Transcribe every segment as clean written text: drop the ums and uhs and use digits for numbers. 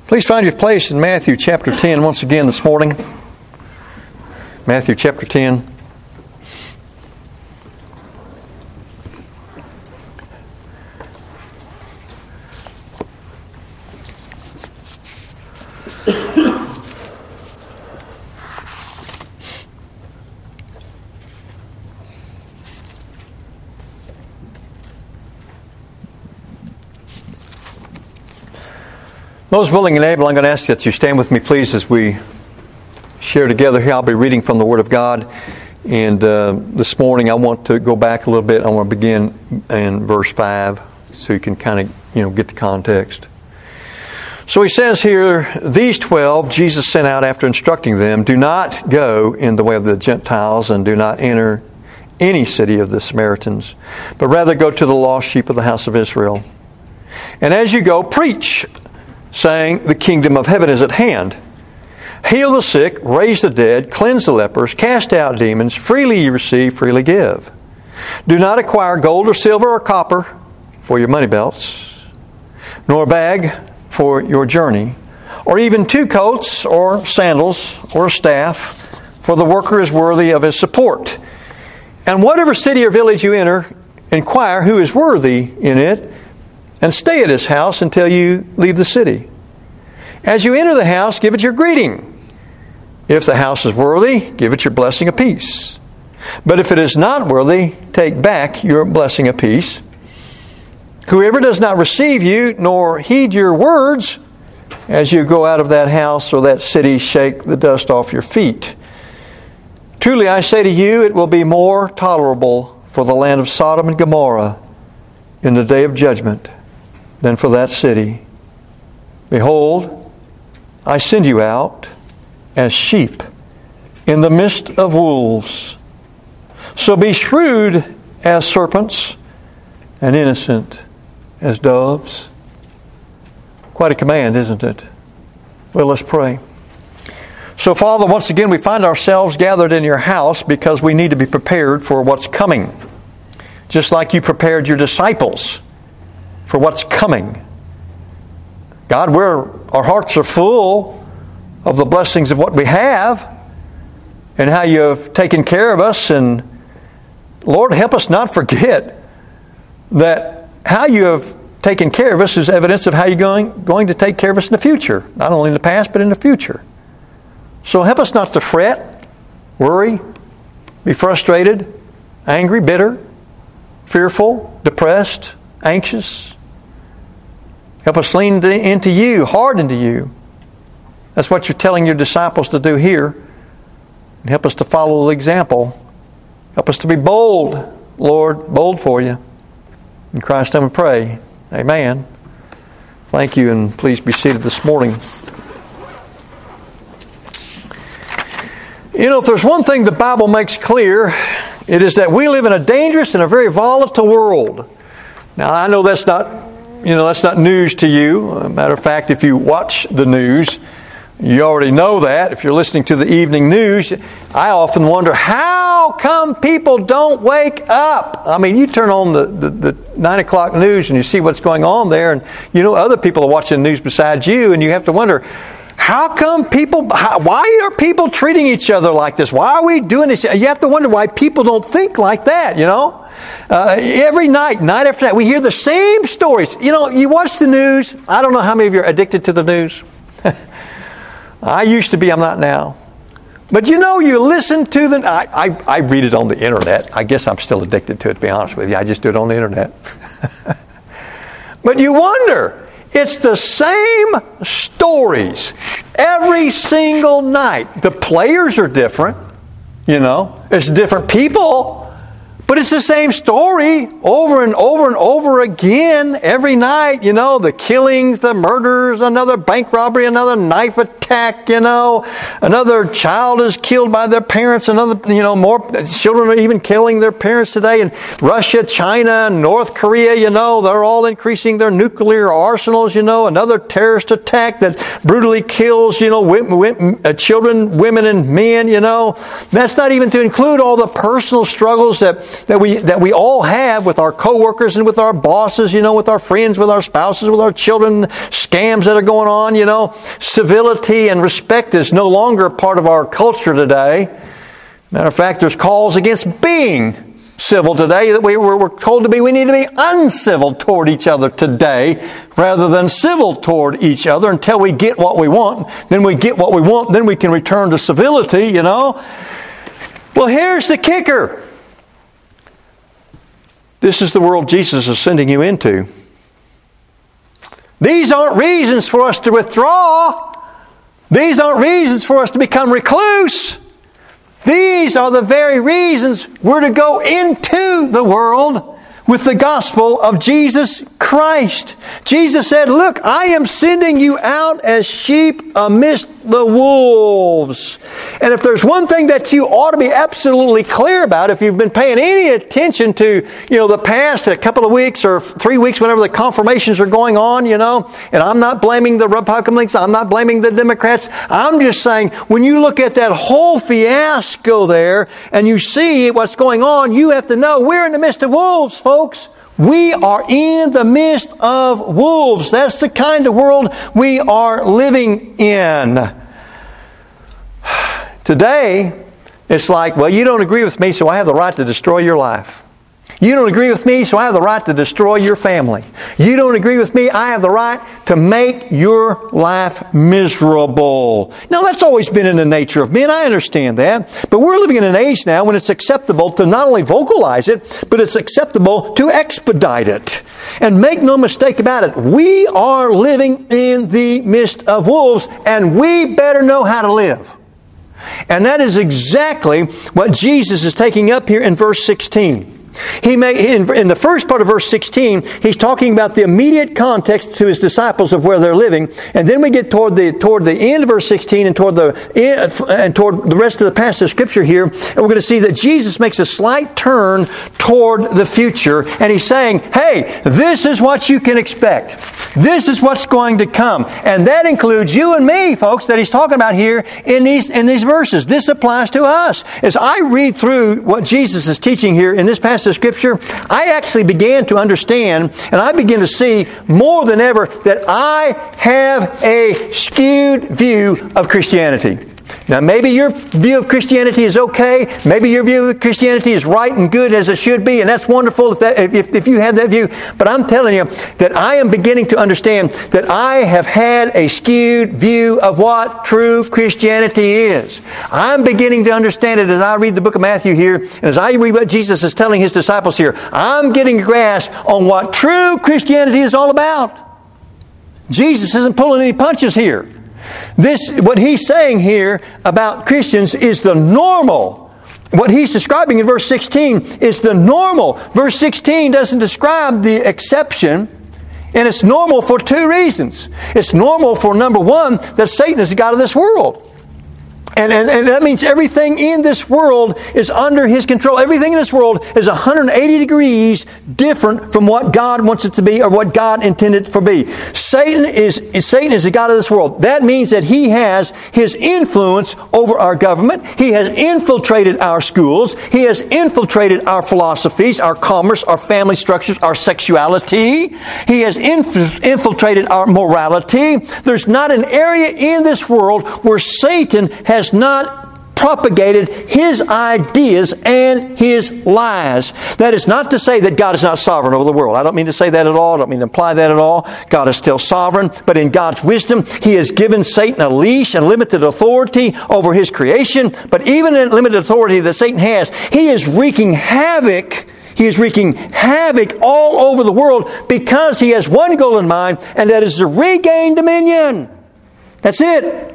Please find your place in Matthew chapter 10 once again this morning. Matthew chapter 10. Those willing and able, I'm going to ask that you stand with me, please, as we share together here. I'll be reading from the Word of God. And this morning I want to go back a little bit. I want to begin in verse 5 so you can kind of get the context. So he says here, these 12 Jesus sent out after instructing them, do not go in the way of the Gentiles and do not enter any city of the Samaritans, but rather go to the lost sheep of the house of Israel. And as you go, preach, saying, the kingdom of heaven is at hand. Heal the sick, raise the dead, cleanse the lepers, cast out demons. Freely you receive, freely give. Do not acquire gold or silver or copper for your money belts, nor a bag for your journey, or even 2 coats or sandals or a staff, for the worker is worthy of his support. And whatever city or village you enter, inquire who is worthy in it, and stay at his house until you leave the city. As you enter the house, give it your greeting. If the house is worthy, give it your blessing of peace. But if it is not worthy, take back your blessing of peace. Whoever does not receive you, nor heed your words, as you go out of that house or that city, shake the dust off your feet. Truly I say to you, it will be more tolerable for the land of Sodom and Gomorrah in the day of judgment than for that city. Behold, I send you out as sheep in the midst of wolves. So be shrewd as serpents and innocent as doves. Quite a command, isn't it? Well, let's pray. So, Father, once again, we find ourselves gathered in your house because we need to be prepared for what's coming. Just like you prepared your disciples for what's coming. God, our hearts are full of the blessings of what we have and how you have taken care of us. And Lord, help us not forget that how you have taken care of us is evidence of how you're going to take care of us in the future. Not only in the past, but in the future. So help us not to fret, worry, be frustrated, angry, bitter, fearful, depressed, anxious. Help us lean into you, hard into you. That's what you're telling your disciples to do here. And help us to follow the example. Help us to be bold, Lord, bold for you. In Christ's name we pray. Amen. Thank you, and please be seated this morning. If there's one thing the Bible makes clear, it is that we live in a dangerous and a very volatile world. Now, I know that's not news to you. Matter of fact, if you watch the news, you already know that. If you're listening to the evening news, I often wonder, how come people don't wake up? I mean, you turn on the 9 o'clock news and you see what's going on there, and other people are watching the news besides you, and you have to wonder, why are people treating each other like this? Why are we doing this? You have to wonder why people don't think like that, Every night after night, we hear the same stories. You watch the news. I don't know how many of you are addicted to the news. I used to be, I'm not now. But you listen to the... I read it on the internet. I guess I'm still addicted to it, to be honest with you. I just do it on the internet. But you wonder... It's the same stories every single night. The players are different, It's different people, but it's the same story over and over and over again every night. The killings, the murders, another bank robbery, another knife attack, Another child is killed by their parents. More children are even killing their parents today. And Russia, China, North Korea, they're all increasing their nuclear arsenals, Another terrorist attack that brutally kills, children, women, and men, That's not even to include all the personal struggles that that we all have with our coworkers and with our bosses, with our friends, with our spouses, with our children, scams that are going on, civility and respect is no longer a part of our culture today. Matter of fact, there's calls against being civil today that we're told to be. We need to be uncivil toward each other today rather than civil toward each other until we get what we want. Then we get what we want, then we can return to civility, Well, here's the kicker. This is the world Jesus is sending you into. These aren't reasons for us to withdraw. These aren't reasons for us to become recluse. These are the very reasons we're to go into the world with the gospel of Jesus Christ. Jesus said, look, I am sending you out as sheep amidst the wolves. And if there's one thing that you ought to be absolutely clear about, if you've been paying any attention to, the past a couple of weeks or 3 weeks, whenever the confirmations are going on, and I'm not blaming the Republicans, I'm not blaming the Democrats. I'm just saying, when you look at that whole fiasco there and you see what's going on, you have to know we're in the midst of wolves, folks. We are in the midst of wolves. That's the kind of world we are living in. Today, it's like, well, you don't agree with me, so I have the right to destroy your life. You don't agree with me, so I have the right to destroy your family. You don't agree with me, I have the right to make your life miserable. Now, that's always been in the nature of men. I understand that. But we're living in an age now when it's acceptable to not only vocalize it, but it's acceptable to expedite it. And make no mistake about it, we are living in the midst of wolves, and we better know how to live. And that is exactly what Jesus is taking up here in verse 16. In the first part of verse 16, he's talking about the immediate context to his disciples of where they're living, and then we get toward the end of verse 16 and toward the rest of the passage of Scripture here, and we're going to see that Jesus makes a slight turn toward the future, and he's saying, "Hey, this is what you can expect. This is what's going to come," and that includes you and me, folks. That he's talking about here in these verses. This applies to us. As I read through what Jesus is teaching here in this passage of Scripture, I actually began to understand, and I begin to see more than ever that I have a skewed view of Christianity. Now, maybe your view of Christianity is okay. Maybe your view of Christianity is right and good as it should be, and that's wonderful if you have that view. But I'm telling you that I am beginning to understand that I have had a skewed view of what true Christianity is. I'm beginning to understand it as I read the book of Matthew here, and as I read what Jesus is telling His disciples here. I'm getting a grasp on what true Christianity is all about. Jesus isn't pulling any punches here. What he's saying here about Christians is the normal. What he's describing in verse 16 is the normal. Verse 16 doesn't describe the exception, and it's normal for two reasons. It's normal for, number one, that Satan is the god of this world. And that means everything in this world is under his control. Everything in this world is 180 degrees different from what God wants it to be or what God intended it to be. Satan is the god of this world. That means that he has his influence over our government. He has infiltrated our schools. He has infiltrated our philosophies, our commerce, our family structures, our sexuality. He has infiltrated our morality. There's not an area in this world where Satan has not propagated his ideas and his lies. That is not to say that God is not sovereign over the world. I don't mean to say that at all. I don't mean to imply that at all. God is still sovereign, but in God's wisdom, He has given Satan a leash and limited authority over His creation. But even in limited authority that Satan has, he is wreaking havoc. He is wreaking havoc all over the world because he has one goal in mind, and that is to regain dominion. That's it.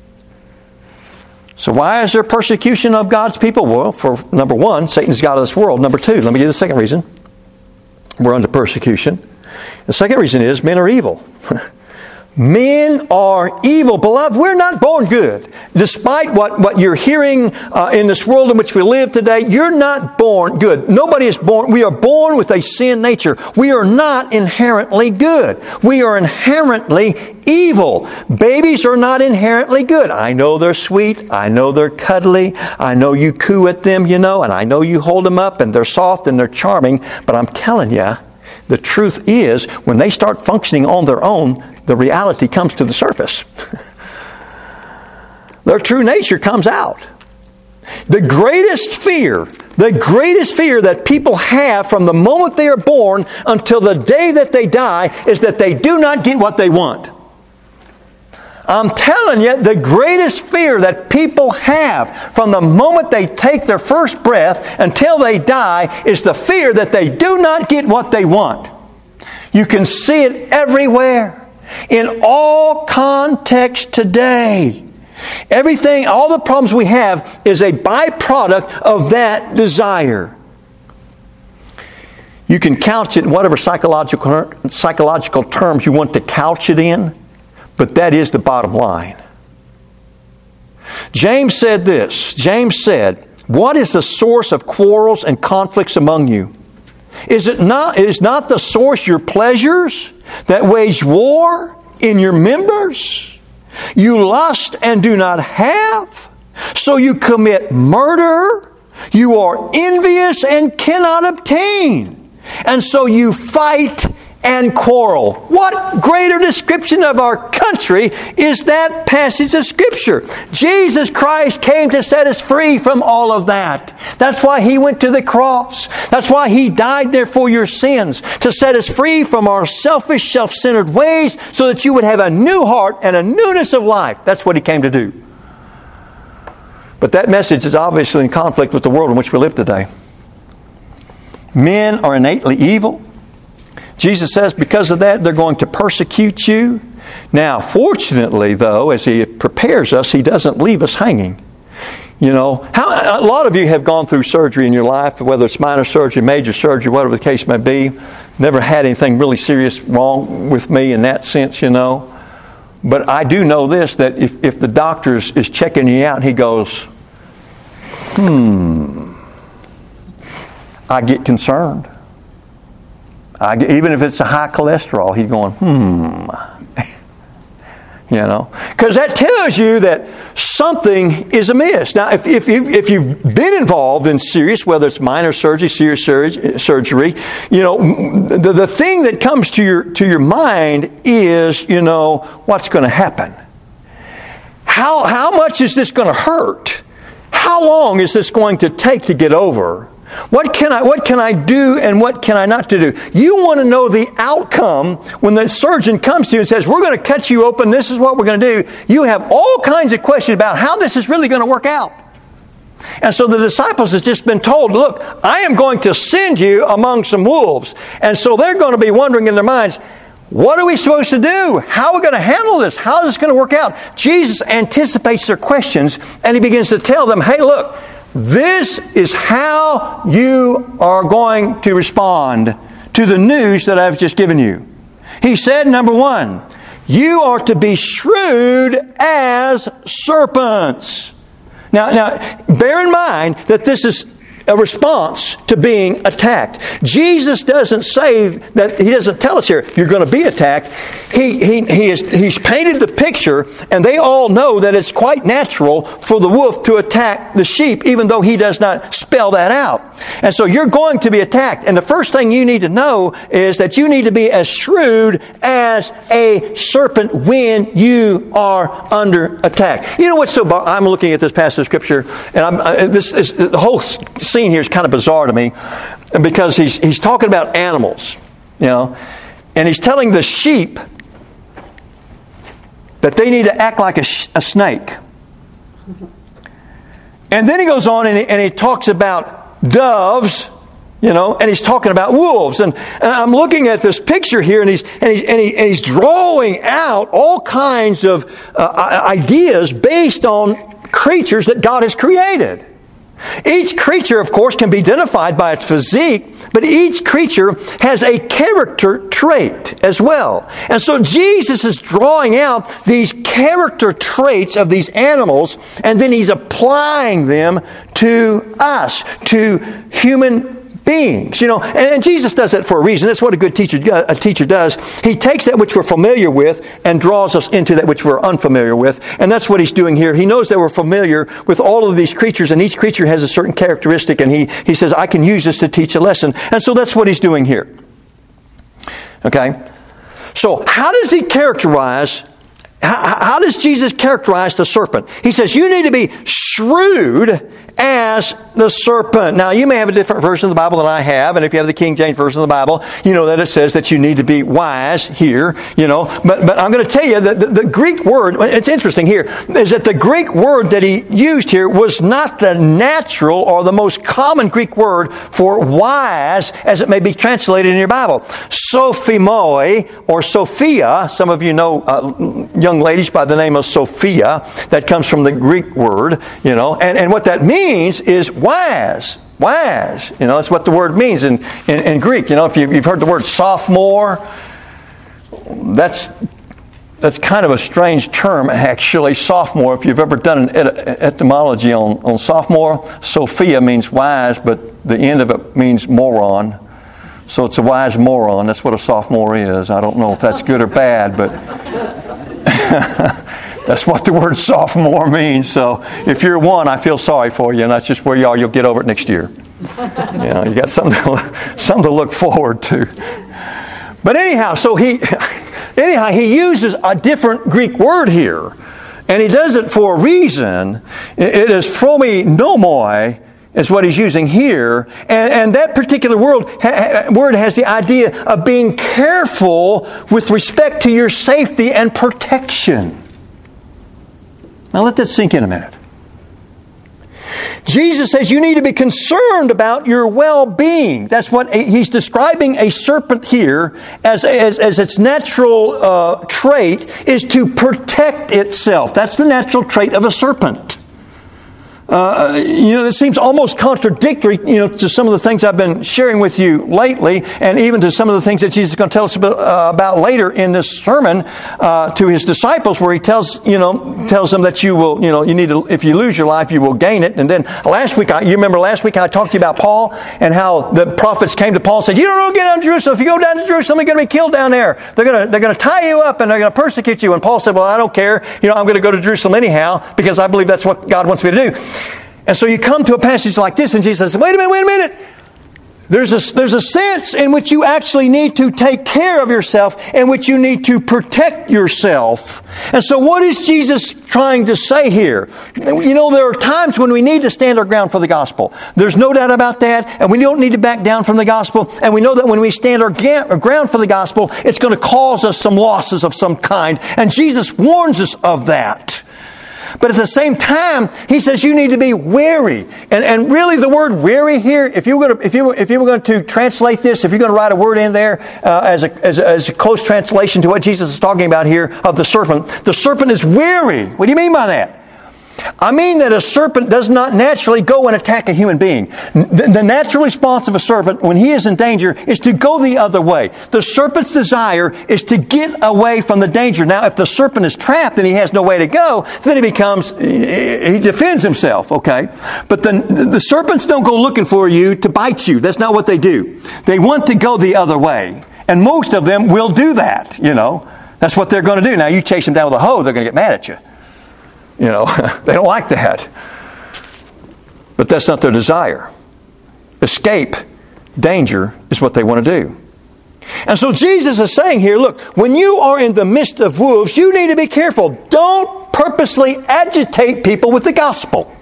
So why is there persecution of God's people? Well, for number one, Satan's God of this world. Number two, let me give you the second reason. We're under persecution. The second reason is men are evil. Men are evil. Beloved, we're not born good. Despite what you're hearing in this world in which we live today, you're not born good. Nobody is born. We are born with a sin nature. We are not inherently good. We are inherently evil. Babies are not inherently good. I know they're sweet. I know they're cuddly. I know you coo at them, and I know you hold them up and they're soft and they're charming. But I'm telling you, the truth is, when they start functioning on their own, the reality comes to the surface. Their true nature comes out. The greatest fear that people have from the moment they are born until the day that they die is that they do not get what they want. I'm telling you, the greatest fear that people have from the moment they take their first breath until they die is the fear that they do not get what they want. You can see it everywhere. In all contexts today. Everything, all the problems we have is a byproduct of that desire. You can couch it in whatever psychological terms you want to couch it in, but that is the bottom line. James said this. James said, "What is the source of quarrels and conflicts among you? Is not the source your pleasures that wage war in your members? You lust and do not have, so you commit murder. You are envious and cannot obtain, and so you fight and quarrel." What greater description of our country is that passage of Scripture? Jesus Christ came to set us free from all of that. That's why He went to the cross. That's why He died there for your sins, to set us free from our selfish, self-centered ways so that you would have a new heart and a newness of life. That's what He came to do. But that message is obviously in conflict with the world in which we live today. Men are innately evil. Jesus says because of that, they're going to persecute you. Now, fortunately, though, as He prepares us, He doesn't leave us hanging. A lot of you have gone through surgery in your life, whether it's minor surgery, major surgery, whatever the case may be. Never had anything really serious wrong with me in that sense, But I do know this, that if the doctor is checking you out and he goes, I get concerned. Even if it's a high cholesterol, he's going, Because that tells you that something is amiss. Now, if you've been involved in serious, whether it's minor surgery, serious surgery, the thing that comes to your mind is, what's going to happen? How much is this going to hurt? How long is this going to take to get over? What can I do and what can I not do? You want to know the outcome when the surgeon comes to you and says, we're going to cut you open, this is what we're going to do. You have all kinds of questions about how this is really going to work out. And so the disciples have just been told, look, I am going to send you among some wolves. And so they're going to be wondering in their minds, what are we supposed to do? How are we going to handle this? How is this going to work out? Jesus anticipates their questions and He begins to tell them, hey, look, this is how you are going to respond to the news that I've just given you. He said, number one, you are to be shrewd as serpents. Now, bear in mind that this is a response to being attacked. Jesus doesn't say that, He doesn't tell us here, you're going to be attacked. He's painted the picture, and they all know that it's quite natural for the wolf to attack the sheep, even though He does not spell that out. And so you're going to be attacked. And the first thing you need to know is that you need to be as shrewd as a serpent when you are under attack. You know what's so I'm looking at this passage of Scripture, and the whole scene here is kind of bizarre to me, because he's talking about animals, and He's telling the sheep that they need to act like a snake. And then He goes on and He talks about doves, and He's talking about wolves. And I'm looking at this picture here, and he's drawing out all kinds of ideas based on creatures that God has created. Each creature, of course, can be identified by its physique, but each creature has a character trait as well. And so Jesus is drawing out these character traits of these animals, and then He's applying them to us, to human beings. And Jesus does that for a reason. That's what a good teacher does. He takes that which we're familiar with and draws us into that which we're unfamiliar with. And that's what He's doing here. He knows that we're familiar with all of these creatures, and each creature has a certain characteristic, and He says, I can use this to teach a lesson. And so that's what He's doing here. Okay? So how does He characterize, how does Jesus characterize the serpent? He says, you need to be shrewd as the serpent. Now, you may have a different version of the Bible than I have, and if you have the King James Version of the Bible, you know that it says that you need to be wise here, But I'm going to tell you that the Greek word, it's interesting here, is that the Greek word that he used here was not the natural or the most common Greek word for wise as it may be translated in your Bible. Sophimoi, or Sophia, some of you know young ladies by the name of Sophia, that comes from the Greek word, and what that means is wise. Wise. That's what the word means in Greek. If you've heard the word sophomore, that's kind of a strange term, actually, sophomore. If you've ever done an etymology on sophomore, Sophia means wise, but the end of it means moron. So it's a wise moron. That's what a sophomore is. I don't know if that's good or bad, but that's what the word sophomore means. So if you're one, I feel sorry for you, and that's just where you are. You'll get over it next year. You got something to look forward to. But anyhow, he uses a different Greek word here, and he does it for a reason. It is phromenomoi is what he's using here, and that particular word has the idea of being careful with respect to your safety and protection. Now let that sink in a minute. Jesus says you need to be concerned about your well-being. That's what he's describing a serpent here as its natural trait is to protect itself. That's the natural trait of a serpent. It seems almost contradictory, to some of the things I've been sharing with you lately, and even to some of the things that Jesus is going to tell us about later in this sermon to His disciples, where He tells them that you will, you need to, if you lose your life, you will gain it. And then you remember last week I talked to you about Paul and how the prophets came to Paul and said, you don't get down to Jerusalem. If you go down to Jerusalem, you're going to be killed down there. They're going to tie you up and they're going to persecute you. And Paul said, well, I don't care. I'm going to go to Jerusalem anyhow because I believe that's what God wants me to do. And so you come to a passage like this, and Jesus says, wait a minute. There's a sense in which you actually need to take care of yourself, in which you need to protect yourself. And so what is Jesus trying to say here? There are times when we need to stand our ground for the gospel. There's no doubt about that, and we don't need to back down from the gospel. And we know that when we stand our ground for the gospel, it's going to cause us some losses of some kind. And Jesus warns us of that. But at the same time, He says you need to be wary. And really the word wary here, if you were going to translate this, if you're going to write a word in there as a close translation to what Jesus is talking about here of the serpent is wary. What do you mean by that? I mean that a serpent does not naturally go and attack a human being. The natural response of a serpent when he is in danger is to go the other way. The serpent's desire is to get away from the danger. Now, if the serpent is trapped and he has no way to go, then he defends himself, okay? But the serpents don't go looking for you to bite you. That's not what they do. They want to go the other way. And most of them will do that, That's what they're going to do. Now, you chase them down with a hoe, they're going to get mad at you. They don't like that. But that's not their desire. Escape, danger is what they want to do. And so Jesus is saying here, look, when you are in the midst of wolves, you need to be careful. Don't purposely agitate people with the gospel.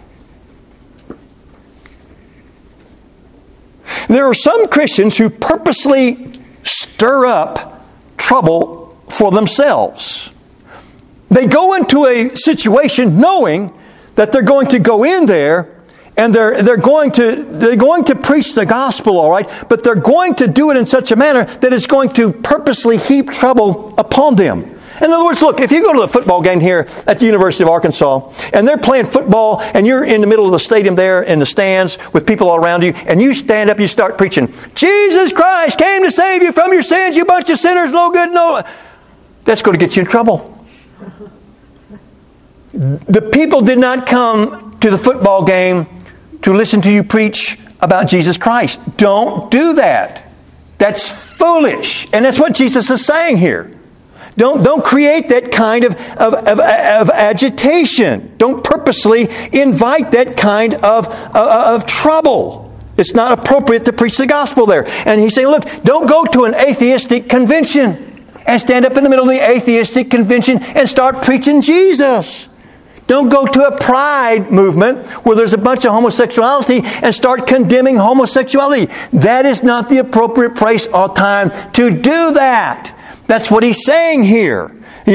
There are some Christians who purposely stir up trouble for themselves. They go into a situation knowing that they're going to go in there and they're going to preach the gospel, all right, but they're going to do it in such a manner that it's going to purposely heap trouble upon them. In other words, look, if you go to a football game here at the University of Arkansas, and they're playing football, and you're in the middle of the stadium there in the stands with people all around you, and you stand up, you start preaching, Jesus Christ came to save you from your sins, you bunch of sinners, no good, no. That's going to get you in trouble. The people did not come to the football game to listen to you preach about Jesus Christ. Don't do that. That's foolish. And that's what Jesus is saying here. Don't create that kind of agitation. Don't purposely invite that kind of trouble. It's not appropriate to preach the gospel there. And he's saying, look, don't go to an atheistic convention and stand up in the middle of the atheistic convention and start preaching Jesus. Don't go to a pride movement where there's a bunch of homosexuality and start condemning homosexuality. That is not the appropriate place or time to do that. That's what he's saying here.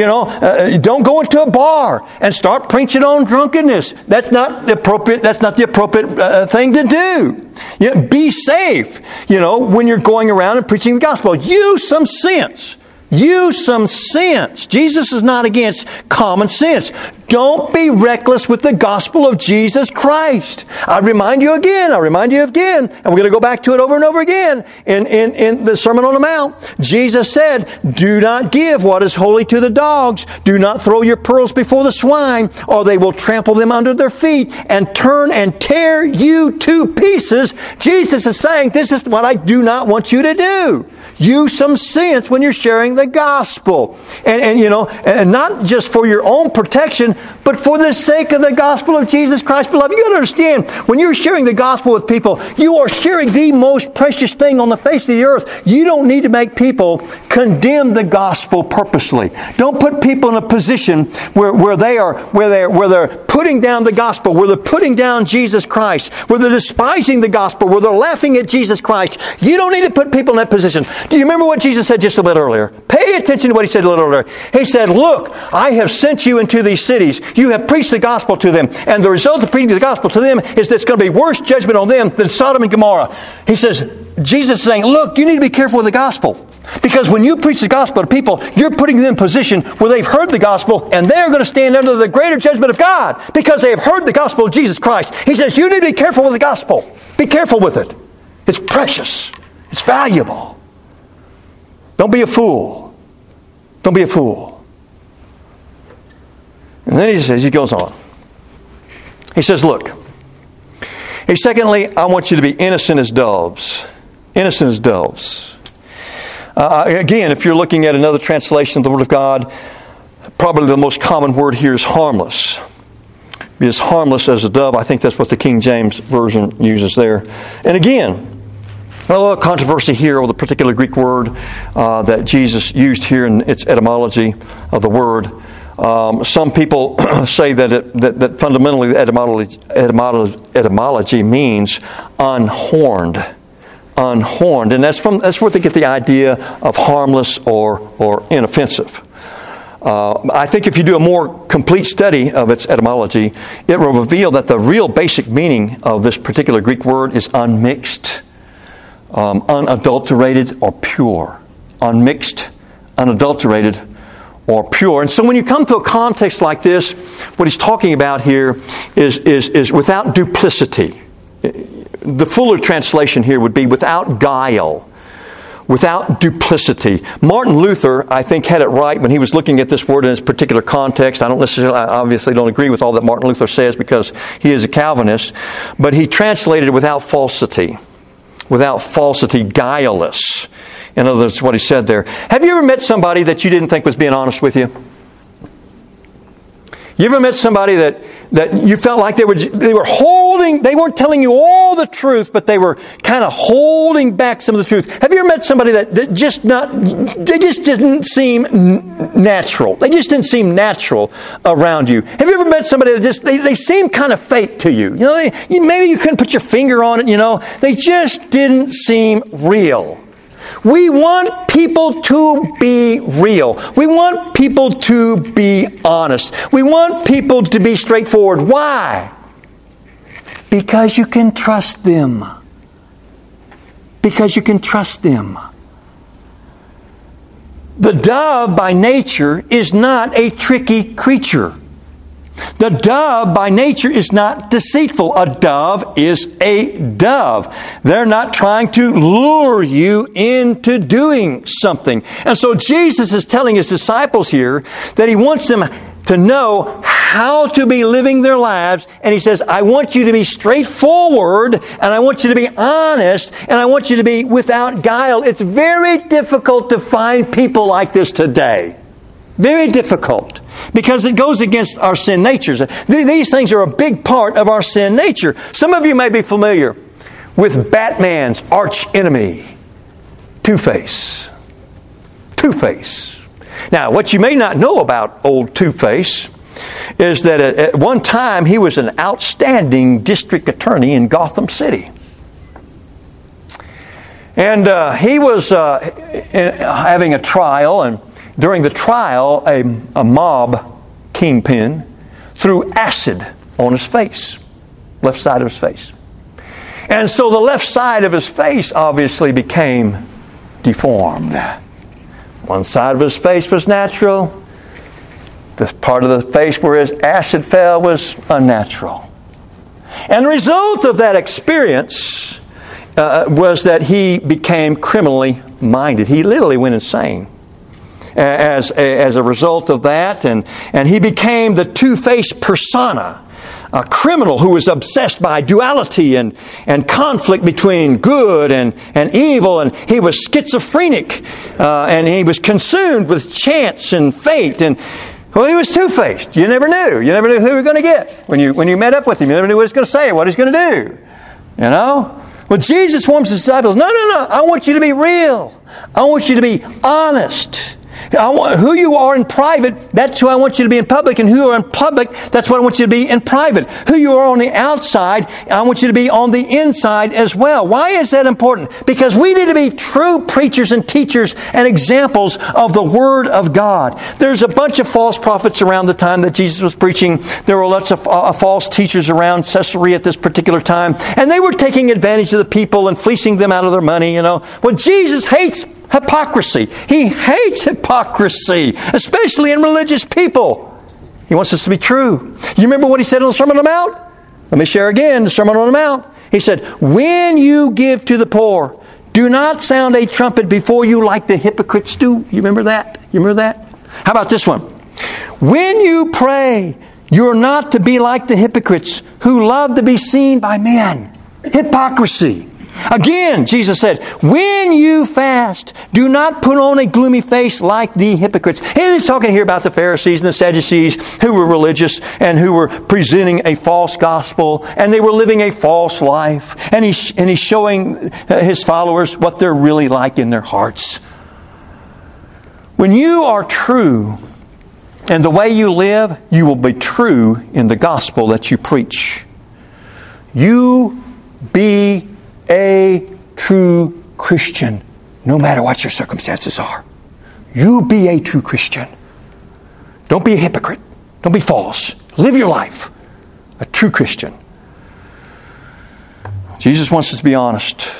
Don't go into a bar and start preaching on drunkenness. That's not the appropriate. That's not the appropriate thing to do. Be safe. When you're going around and preaching the gospel, use some sense. Use some sense. Jesus is not against common sense. Don't be reckless with the gospel of Jesus Christ. I remind you again, and we're going to go back to it over and over again in the Sermon on the Mount. Jesus said, do not give what is holy to the dogs. Do not throw your pearls before the swine, or they will trample them under their feet and turn and tear you to pieces. Jesus is saying, this is what I do not want you to do. Use some sense when you're sharing the gospel. And not just for your own protection, but for the sake of the gospel of Jesus Christ. Beloved, you got to understand, when you're sharing the gospel with people, you are sharing the most precious thing on the face of the earth. You don't need to make people condemn the gospel purposely. Don't put people in a position where they're putting down the gospel, where they're putting down Jesus Christ, where they're despising the gospel, where they're laughing at Jesus Christ. You don't need to put people in that position. Do you remember what Jesus said just a bit earlier? Pay attention to what he said a little earlier. He said, look, I have sent you into these cities. You have preached the gospel to them. And the result of preaching the gospel to them is that it's going to be worse judgment on them than Sodom and Gomorrah. He says, Jesus is saying, look, you need to be careful with the gospel. Because when you preach the gospel to people, you're putting them in a position where they've heard the gospel and they're going to stand under the greater judgment of God because they have heard the gospel of Jesus Christ. He says, you need to be careful with the gospel. Be careful with it. It's precious. It's valuable. Don't be a fool. Don't be a fool. And then he goes on. He says, look. Secondly, I want you to be innocent as doves. Innocent as doves. Again, if you're looking at another translation of the Word of God, probably the most common word here is harmless. Be as harmless as a dove. I think that's what the King James Version uses there. And again, a little controversy here over the particular Greek word that Jesus used here in its etymology of the word. Some people say that fundamentally the etymology means unhorned. Unhorned. And that's where they get the idea of harmless or inoffensive. I think if you do a more complete study of its etymology, it will reveal that the real basic meaning of this particular Greek word is unmixed. Unadulterated or pure. Unmixed, unadulterated, or pure. And so when you come to a context like this, what he's talking about here is without duplicity. The fuller translation here would be without guile, without duplicity. Martin Luther, I think, had it right when he was looking at this word in its particular context. I obviously don't agree with all that Martin Luther says because he is a Calvinist, but he translated it without falsity. Without falsity, guileless. In other words, what he said there. Have you ever met somebody that you didn't think was being honest with you? You ever met somebody that you felt like they weren't telling you all the truth, but they were kind of holding back some of the truth? Have you ever met somebody they just didn't seem natural? They just didn't seem natural around you. Have you ever met somebody that they seemed kind of fake to you? Maybe you couldn't put your finger on it, They just didn't seem real. We want people to be real. We want people to be honest. We want people to be straightforward. Why? Because you can trust them. Because you can trust them. The dove by nature is not a tricky creature. The dove by nature is not deceitful. A dove is a dove. They're not trying to lure you into doing something. And so Jesus is telling His disciples here that He wants them to know how to be living their lives. And He says, I want you to be straightforward, and I want you to be honest, and I want you to be without guile. It's very difficult to find people like this today. Very difficult. Because it goes against our sin natures. These things are a big part of our sin nature. Some of you may be familiar with Batman's arch enemy, Two-Face. Two-Face. Now, what you may not know about old Two-Face is that at one time he was an outstanding district attorney in Gotham City. And he was having a trial, and during the trial, a mob kingpin threw acid on his face, left side of his face. And so the left side of his face obviously became deformed. One side of his face was natural. This part of the face where his acid fell was unnatural. And the result of that experience was that he became criminally minded. He literally went insane as a result of that. And he became the two-faced persona, a criminal who was obsessed by duality and conflict between good and evil. And he was schizophrenic, and he was consumed with chance and fate. And well, he was two-faced. You never knew. You never knew who you were going to get when you met up with him. You never knew what he was going to say or what he was going to do. You know? Well, Jesus warns His disciples, no. I want you to be real. I want you to be honest. Who you are in private, that's who I want you to be in public. And who you are in public, that's what I want you to be in private. Who you are on the outside, I want you to be on the inside as well. Why is that important? Because we need to be true preachers and teachers and examples of the Word of God. There's a bunch of false prophets around the time that Jesus was preaching. There were lots of false teachers around Caesarea at this particular time. And they were taking advantage of the people and fleecing them out of their money, you know. Well, Jesus hates hypocrisy. He hates hypocrisy, especially in religious people. He wants us to be true. You remember what He said on the Sermon on the Mount? Let me share again the Sermon on the Mount. He said, when you give to the poor, do not sound a trumpet before you like the hypocrites do. You remember that? You remember that? How about this one? When you pray, you're not to be like the hypocrites who love to be seen by men. Hypocrisy. Again, Jesus said, when you fast, do not put on a gloomy face like the hypocrites. And He's talking here about the Pharisees and the Sadducees who were religious and who were presenting a false gospel, and they were living a false life. And He's showing His followers what they're really like in their hearts. When you are true in the way you live, you will be true in the gospel that you preach. You be a true Christian, no matter what your circumstances are. You be a true Christian. Don't be a hypocrite. Don't be false. Live your life. A true Christian. Jesus wants us to be honest.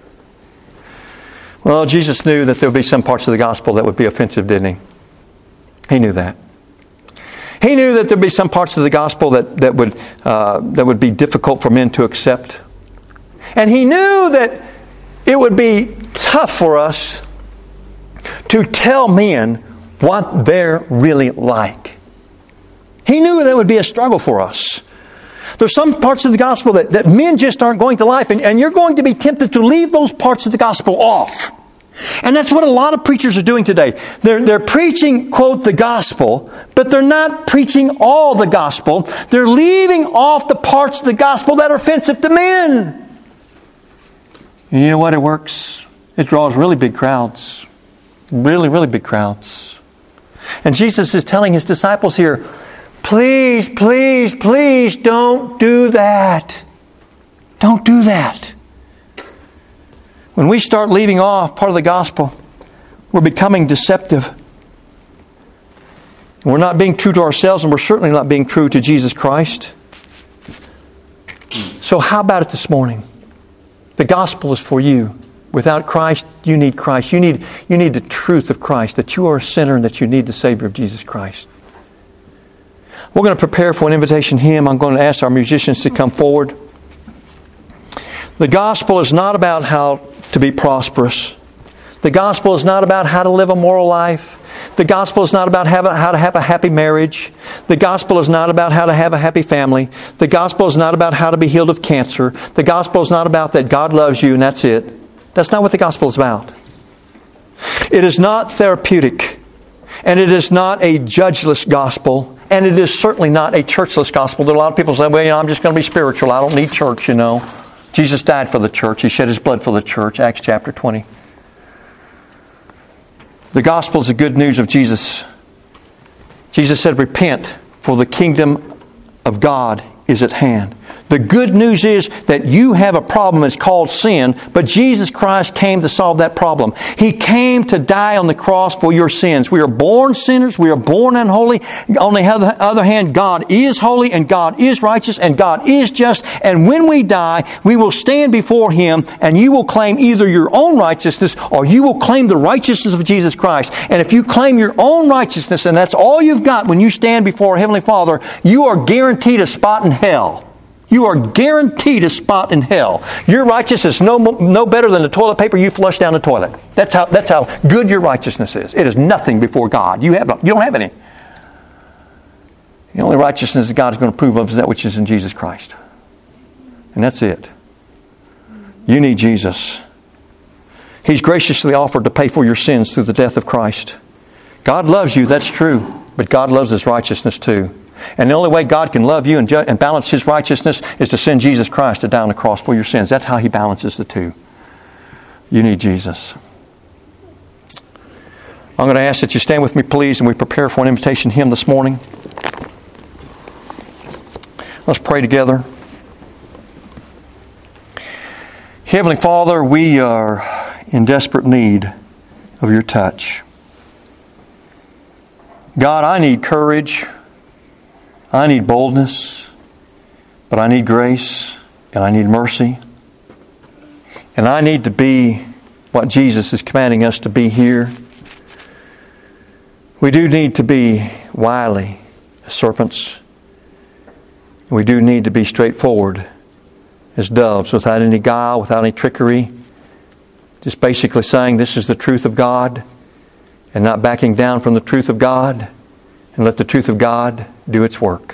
Well, Jesus knew that there would be some parts of the gospel that would be offensive, didn't He? He knew that. He knew that there would be some parts of the gospel that would be difficult for men to accept. And He knew that it would be tough for us to tell men what they're really like. He knew that would be a struggle for us. There's some parts of the gospel that men just aren't going to like, and you're going to be tempted to leave those parts of the gospel off. And that's what a lot of preachers are doing today. They're preaching, quote, the gospel, but they're not preaching all the gospel. They're leaving off the parts of the gospel that are offensive to men. And you know what? It works. It draws really big crowds. Really, really big crowds. And Jesus is telling His disciples here, please, please, please don't do that. Don't do that. When we start leaving off part of the gospel, we're becoming deceptive. We're not being true to ourselves, and we're certainly not being true to Jesus Christ. So how about it this morning? The gospel is for you, Without Christ, you need Christ. You need the truth of Christ, that you are a sinner and that you need the Savior of Jesus Christ. We're going to prepare for an invitation hymn. I'm going to ask our musicians to come forward. The gospel is not about how to be prosperous. The gospel is not about how to live a moral life. The gospel is not about how to have a happy marriage. The gospel is not about how to have a happy family. The gospel is not about how to be healed of cancer. The gospel is not about that God loves you and that's it. That's not what the gospel is about. It is not therapeutic. And it is not a judgeless gospel. And it is certainly not a churchless gospel. There are a lot of people say, well, I'm just going to be spiritual. I don't need church, Jesus died for the church. He shed His blood for the church. Acts chapter 20. The gospel is the good news of Jesus. Jesus said, repent, for the kingdom of God is at hand. The good news is that you have a problem that's called sin, but Jesus Christ came to solve that problem. He came to die on the cross for your sins. We are born sinners. We are born unholy. On the other hand, God is holy and God is righteous and God is just. And when we die, we will stand before Him and you will claim either your own righteousness or you will claim the righteousness of Jesus Christ. And if you claim your own righteousness and that's all you've got when you stand before Heavenly Father, you are guaranteed a spot in hell. You are guaranteed a spot in hell. Your righteousness is no better than the toilet paper you flush down the toilet. That's how good your righteousness is. It is nothing before God. You don't have any. The only righteousness that God is going to approve of is that which is in Jesus Christ. And that's it. You need Jesus. He's graciously offered to pay for your sins through the death of Christ. God loves you, that's true. But God loves His righteousness too. And the only way God can love you and balance His righteousness is to send Jesus Christ to die on the cross for your sins. That's how He balances the two. You need Jesus. I'm going to ask that you stand with me, please, and we prepare for an invitation hymn this morning. Let's pray together. Heavenly Father, we are in desperate need of your touch. God, I need courage. I need boldness, but I need grace, and I need mercy. And I need to be what Jesus is commanding us to be here. We do need to be wily as serpents. We do need to be straightforward as doves, without any guile, without any trickery. Just basically saying this is the truth of God, and not backing down from the truth of God. And let the truth of God do its work.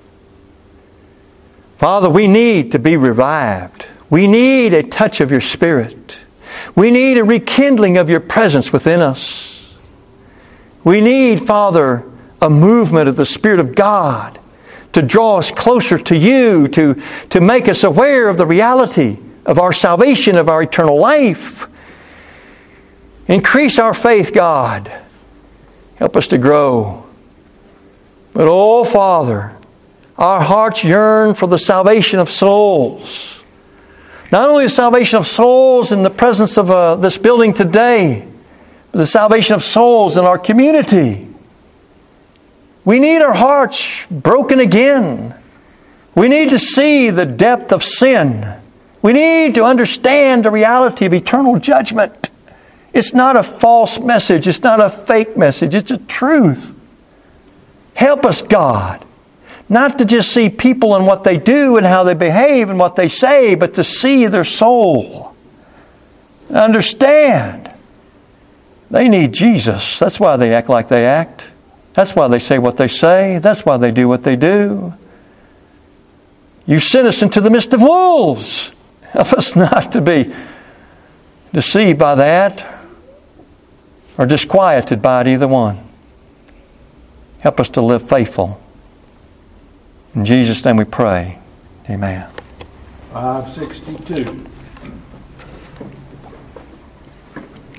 Father, we need to be revived. We need a touch of your Spirit. We need a rekindling of your presence within us. We need, Father, a movement of the Spirit of God to draw us closer to you, to make us aware of the reality of our salvation, of our eternal life. Increase our faith, God. Help us to grow. But, oh, Father, our hearts yearn for the salvation of souls. Not only the salvation of souls in the presence of this building today, but the salvation of souls in our community. We need our hearts broken again. We need to see the depth of sin. We need to understand the reality of eternal judgment. It's not a false message. It's not a fake message. It's a truth. Help us, God, not to just see people and what they do and how they behave and what they say, but to see their soul. Understand. They need Jesus. That's why they act like they act. That's why they say what they say. That's why they do what they do. You sent us into the midst of wolves. Help us not to be deceived by that or disquieted by it, either one. Help us to live faithful. In Jesus' name we pray. Amen. 562.